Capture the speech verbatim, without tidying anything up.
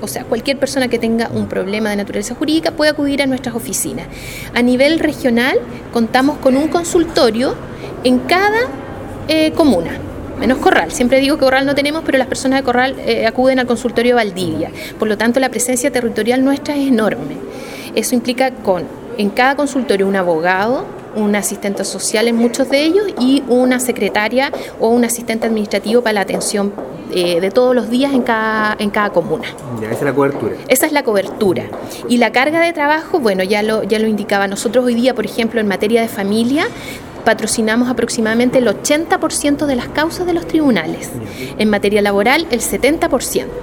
o sea, cualquier persona que tenga un problema de naturaleza jurídica puede acudir a nuestras oficinas. A nivel regional contamos con un consultorio en cada eh, comuna, menos Corral. Siempre digo que Corral no tenemos, pero las personas de Corral eh, acuden al consultorio Valdivia. Por lo tanto, la presencia territorial nuestra es enorme. Eso implica con, en cada consultorio, un abogado, un asistente social en muchos de ellos y una secretaria o un asistente administrativo para la atención eh, de todos los días en cada, en cada comuna. Ya, esa es la cobertura. Esa es la cobertura. Y la carga de trabajo, bueno, ya lo, ya lo indicaba. Nosotros hoy día, por ejemplo, en materia de familia, patrocinamos aproximadamente el ochenta por ciento de las causas de los tribunales. En materia laboral, el setenta por ciento.